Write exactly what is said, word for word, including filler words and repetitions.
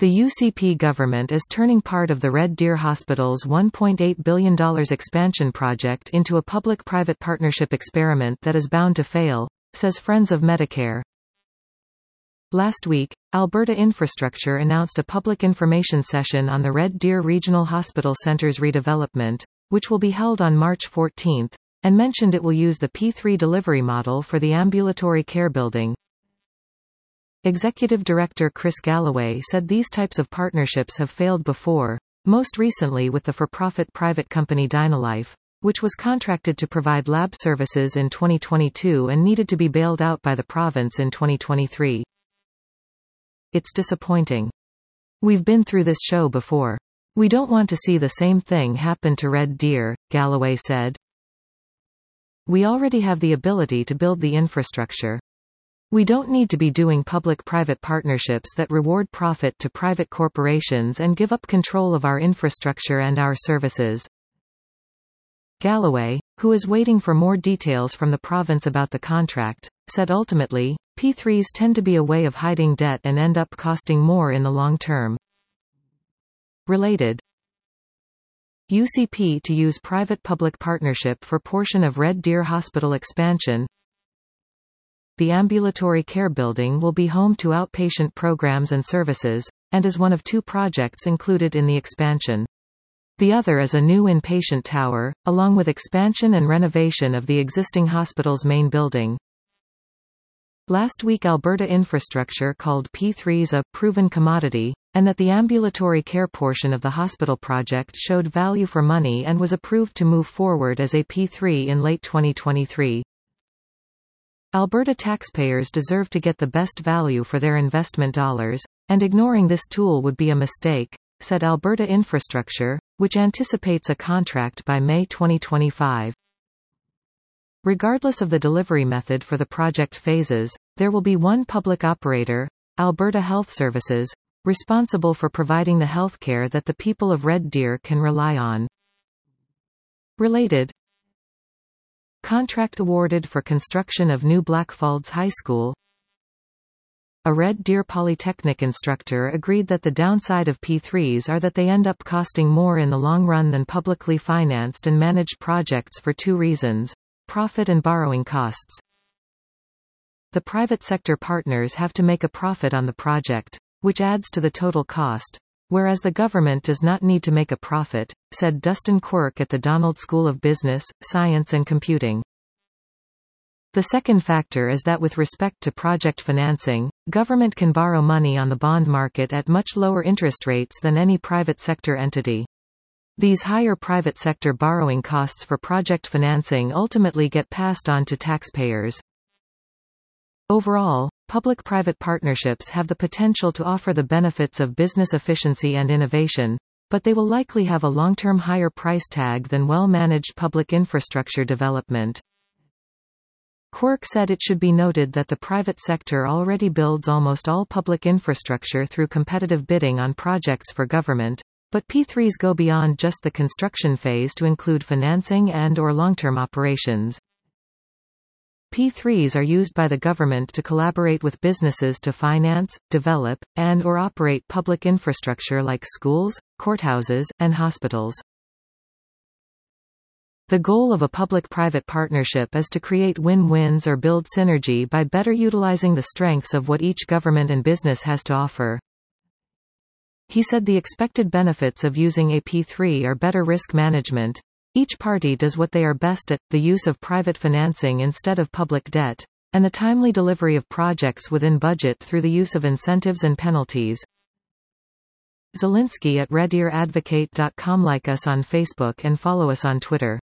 The U C P government is turning part of the Red Deer Hospital's one point eight billion dollars expansion project into a public-private partnership experiment that is bound to fail, says Friends of Medicare. Last week, Alberta Infrastructure announced a public information session on the Red Deer Regional Hospital Centre's redevelopment, which will be held on March fourteenth, and mentioned it will use the P three delivery model for the ambulatory care building. Executive Director Chris Galloway said these types of partnerships have failed before, most recently with the for-profit private company Dynalife, which was contracted to provide lab services in twenty twenty-two and needed to be bailed out by the province in twenty twenty-three. It's disappointing. We've been through this show before. We don't want to see the same thing happen to Red Deer, Galloway said. We already have the ability to build the infrastructure. We don't need to be doing public-private partnerships that reward profit to private corporations and give up control of our infrastructure and our services. Galloway, who is waiting for more details from the province about the contract, said ultimately, P threes tend to be a way of hiding debt and end up costing more in the long term. Related. U C P to use private-public partnership for portion of Red Deer Hospital expansion. The ambulatory care building will be home to outpatient programs and services, and is one of two projects included in the expansion. The other is a new inpatient tower, along with expansion and renovation of the existing hospital's main building. Last week Alberta Infrastructure called P threes a proven commodity, and that the ambulatory care portion of the hospital project showed value for money and was approved to move forward as a P three in late twenty twenty-three. Alberta taxpayers deserve to get the best value for their investment dollars, and ignoring this tool would be a mistake, said Alberta Infrastructure, which anticipates a contract by May twenty twenty-five. Regardless of the delivery method for the project phases, there will be one public operator, Alberta Health Services, responsible for providing the healthcare that the people of Red Deer can rely on. Related. Contract awarded for construction of new Blackfalds High School. A Red Deer Polytechnic instructor agreed that the downside of P threes are that they end up costing more in the long run than publicly financed and managed projects for two reasons: profit and borrowing costs. The private sector partners have to make a profit on the project, which adds to the total cost, whereas the government does not need to make a profit, said Dustin Quirk at the Donald School of Business, Science and Computing. The second factor is that with respect to project financing, government can borrow money on the bond market at much lower interest rates than any private sector entity. These higher private sector borrowing costs for project financing ultimately get passed on to taxpayers. Overall, public-private partnerships have the potential to offer the benefits of business efficiency and innovation, but they will likely have a long-term higher price tag than well-managed public infrastructure development. Quirk said it should be noted that the private sector already builds almost all public infrastructure through competitive bidding on projects for government, but P threes go beyond just the construction phase to include financing and/or long-term operations. P threes are used by the government to collaborate with businesses to finance, develop, and/or operate public infrastructure like schools, courthouses, and hospitals. The goal of a public-private partnership is to create win-wins or build synergy by better utilizing the strengths of what each government and business has to offer. He said the expected benefits of using a P three are better risk management. Each party does what they are best at, the use of private financing instead of public debt, and the timely delivery of projects within budget through the use of incentives and penalties. Zielinski at red deer advocate dot com. Like us on Facebook and follow us on Twitter.